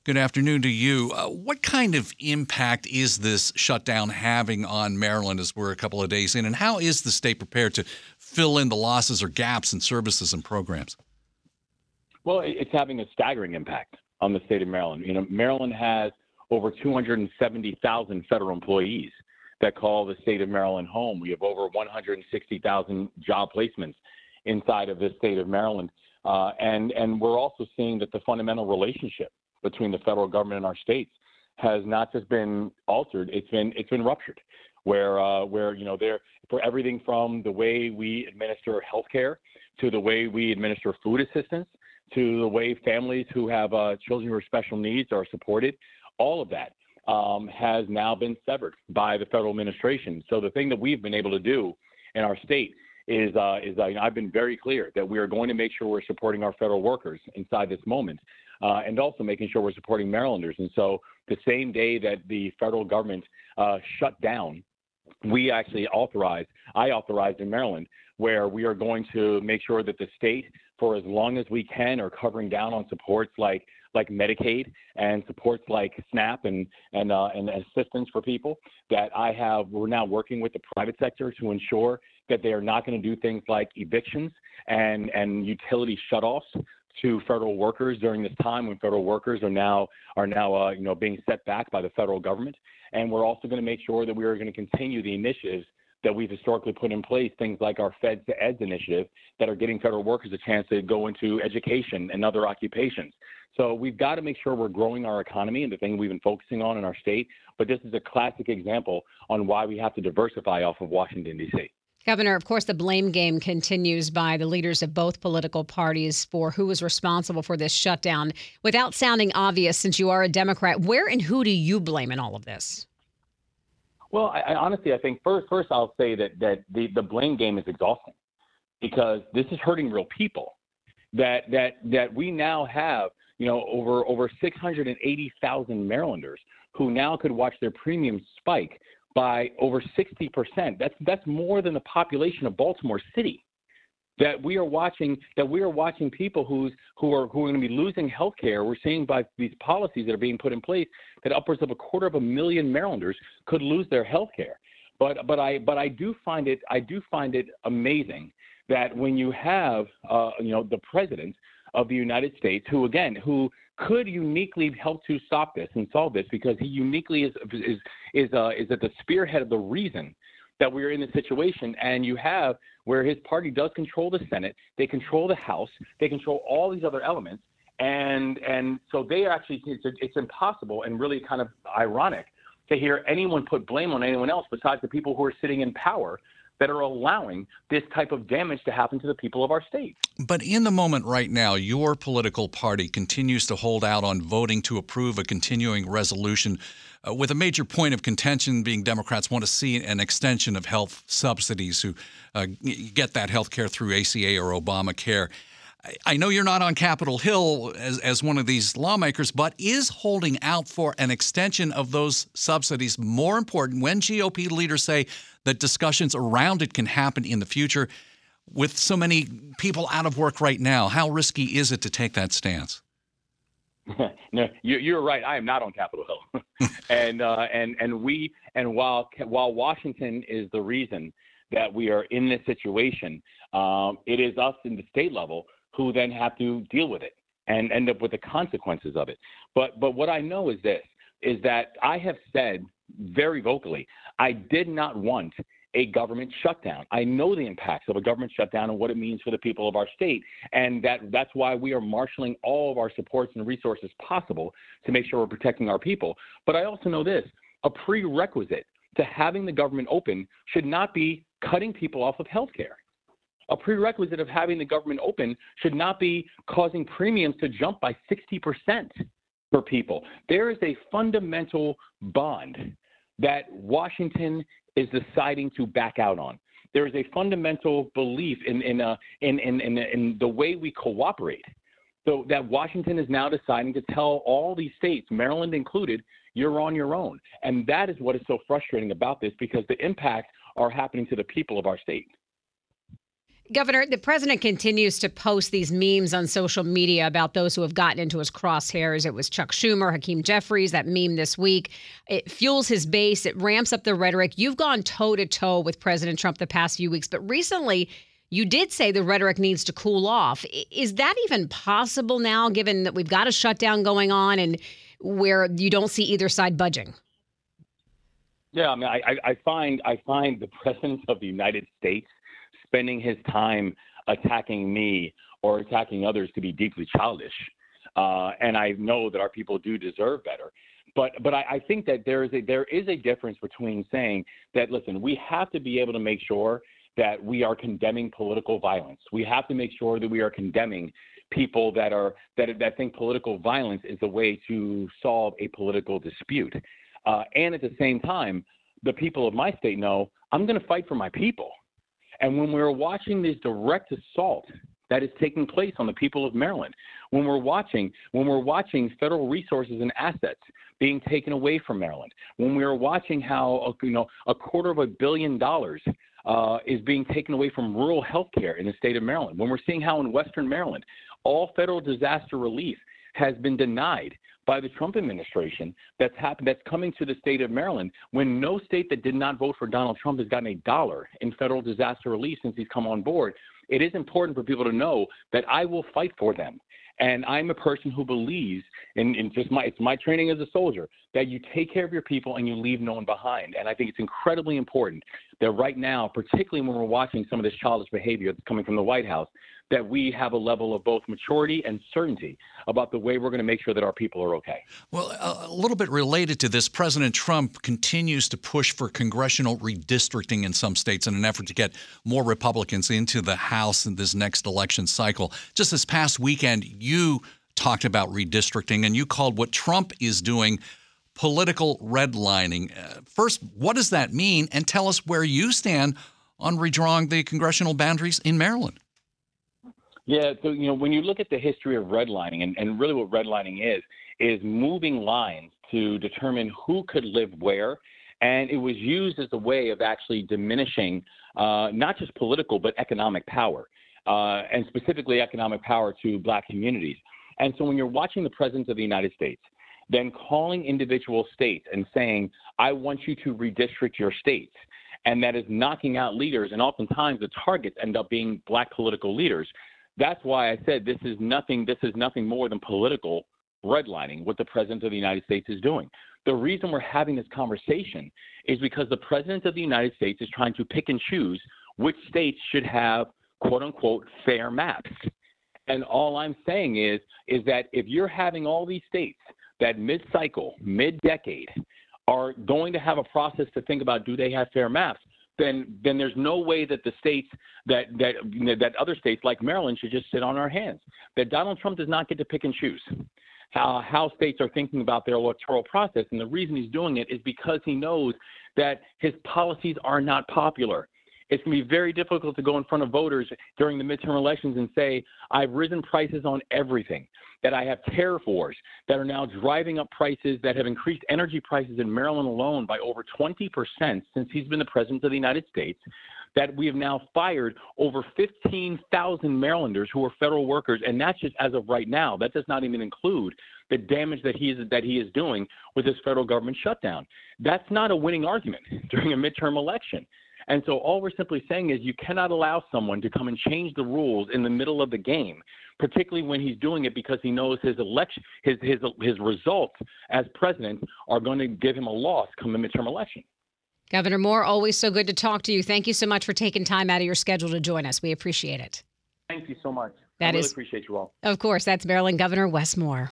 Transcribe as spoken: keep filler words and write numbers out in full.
Good afternoon to you. Uh, what kind of impact is this shutdown having on Maryland as we're a couple of days in, and how is the state prepared to fill in the losses or gaps in services and programs? Well, it's having a staggering impact on the state of Maryland. You know, Maryland has over two hundred seventy thousand federal employees that call the state of Maryland home. We have over one hundred sixty thousand job placements inside of the state of Maryland. Uh, and, and we're also seeing that the fundamental relationship between the federal government and our states has not just been altered, it's been it's been ruptured, where uh, where you know there for everything from the way we administer health care to the way we administer food assistance to the way families who have uh, children who are special needs are supported, all of that um, has now been severed by the federal administration. So the thing that we've been able to do in our state is, uh, is uh, you know, I've been very clear that we are going to make sure we're supporting our federal workers inside this moment. Uh, and also making sure we're supporting Marylanders. And so the same day that the federal government uh, shut down, we actually authorized, I authorized in Maryland, where we are going to make sure that the state, for as long as we can, are covering down on supports like like Medicaid and supports like SNAP and and uh, and assistance for people. That I have, we're now working with the private sector to ensure that they are not going to do things like evictions and and utility shutoffs to federal workers during this time when federal workers are now are now uh, you know being set back by the federal government. And we're also going to make sure that we are going to continue the initiatives that we've historically put in place, things like our Feds to Eds initiative that are getting federal workers a chance to go into education and other occupations. So we've got to make sure we're growing our economy and the thing we've been focusing on in our state. But this is a classic example on why we have to diversify off of Washington, D C. Governor, of course, the blame game continues by the leaders of both political parties for who was responsible for this shutdown. Without sounding obvious, since you are a Democrat, where and who do you blame in all of this? Well, I, I honestly, I think first, first I'll say that that the, the blame game is exhausting because this is hurting real people. That that that we now have, you know, over over six hundred eighty thousand Marylanders who now could watch their premiums spike by over sixty percent. That's that's more than the population of Baltimore City. That we are watching that we are watching people who's who are who are going to be losing health care. We're seeing by these policies that are being put in place that upwards of a quarter of a million Marylanders could lose their health care. But but I but I do find it I do find it amazing that when you have uh, you know the president of the United States, who again who could uniquely help to stop this and solve this because he uniquely is is is uh, is at the spearhead of the reason that we're in this situation. And you have where his party does control the Senate, they control the House, they control all these other elements, and and so they actually it's, it's impossible and really kind of ironic to hear anyone put blame on anyone else besides the people who are sitting in power that are allowing this type of damage to happen to the people of our state. But in the moment right now, your political party continues to hold out on voting to approve a continuing resolution uh, with a major point of contention being Democrats want to see an extension of health subsidies who uh, get that health care through A C A or Obamacare. I know you're not on Capitol Hill as, as one of these lawmakers, but is holding out for an extension of those subsidies more important when G O P leaders say that discussions around it can happen in the future with so many people out of work right now? How risky is it to take that stance? No, you, you're right. I am not on Capitol Hill, and uh, and and we and while while Washington is the reason that we are in this situation, um, it is us in the state level who then have to deal with it and end up with the consequences of it. But but what I know is this, is that I have said very vocally, I did not want a government shutdown. I know the impacts of a government shutdown and what it means for the people of our state. And that that's why we are marshaling all of our supports and resources possible to make sure we're protecting our people. But I also know this, a prerequisite to having the government open should not be cutting people off of health care. A prerequisite of having the government open should not be causing premiums to jump by sixty percent for people. There is a fundamental bond that Washington is deciding to back out on. There is a fundamental belief in in, uh, in, in, in, in the way we cooperate. So that Washington is now deciding to tell all these states, Maryland included, you're on your own. And that is what is so frustrating about this, because the impacts are happening to the people of our state. Governor, the president continues to post these memes on social media about those who have gotten into his crosshairs. It was Chuck Schumer, Hakeem Jeffries, that meme this week. It fuels his base. It ramps up the rhetoric. You've gone toe-to-toe with President Trump the past few weeks, but recently you did say the rhetoric needs to cool off. Is that even possible now, given that we've got a shutdown going on and where you don't see either side budging? Yeah, I mean, I, I find I find the president of the United States spending his time attacking me or attacking others to be deeply childish. Uh, and I know that our people do deserve better. But but I, I think that there is a there is a difference between saying that, listen, we have to be able to make sure that we are condemning political violence. We have to make sure that we are condemning people that are that that think political violence is the way to solve a political dispute. Uh, and at the same time, the people of my state know I'm going to fight for my people. And when we're watching this direct assault that is taking place on the people of Maryland, when we're watching when we're watching federal resources and assets being taken away from Maryland, when we're watching how you know a quarter of a billion dollars uh, is being taken away from rural health care in the state of Maryland, when we're seeing how in Western Maryland all federal disaster relief has been denied by the Trump administration that's happened, that's coming to the state of Maryland, when no state that did not vote for Donald Trump has gotten a dollar in federal disaster relief since he's come on board. It is important for people to know that I will fight for them. And I'm a person who believes in, in just my, it's my training as a soldier, that you take care of your people and you leave no one behind. And I think it's incredibly important that right now, particularly when we're watching some of this childish behavior that's coming from the White House, that we have a level of both maturity and certainty about the way we're going to make sure that our people are okay. Well, a little bit related to this, President Trump continues to push for congressional redistricting in some states in an effort to get more Republicans into the House in this next election cycle. Just this past weekend, you talked about redistricting, and you called what Trump is doing political redlining. Uh, first, what does that mean? And tell us where you stand on redrawing the congressional boundaries in Maryland. Yeah, so, you know, when you look at the history of redlining, and, and really what redlining is, is moving lines to determine who could live where. And it was used as a way of actually diminishing uh, not just political, but economic power, uh, and specifically economic power to Black communities. And so when you're watching the President of the United States, then calling individual states and saying, I want you to redistrict your states, and that is knocking out leaders, and oftentimes the targets end up being Black political leaders. That's why I said this is nothing. This is nothing more than political redlining, what the President of the United States is doing. The reason we're having this conversation is because the President of the United States is trying to pick and choose which states should have, quote unquote, fair maps. And all I'm saying is, is that if you're having all these states that mid-cycle, mid-decade, are going to have a process to think about, do they have fair maps? Then, then there's no way that the states that that that other states like Maryland should just sit on our hands. That Donald Trump does not get to pick and choose how how states are thinking about their electoral process, and the reason he's doing it is because he knows that his policies are not popular. It's going to be very difficult to go in front of voters during the midterm elections and say, I've risen prices on everything, that I have tariff wars that are now driving up prices, that have increased energy prices in Maryland alone by over twenty percent since he's been the president of the United States, that we have now fired over fifteen thousand Marylanders who are federal workers, and that's just as of right now. That does not even include the damage that he is that he is doing with this federal government shutdown. That's not a winning argument during a midterm election. And so all we're simply saying is you cannot allow someone to come and change the rules in the middle of the game, particularly when he's doing it because he knows his election, his his his results as president are going to give him a loss come the midterm election. Governor Moore, always so good to talk to you. Thank you so much for taking time out of your schedule to join us. We appreciate it. Thank you so much. That I really is, appreciate you all. Of course, that's Maryland Governor Wes Moore.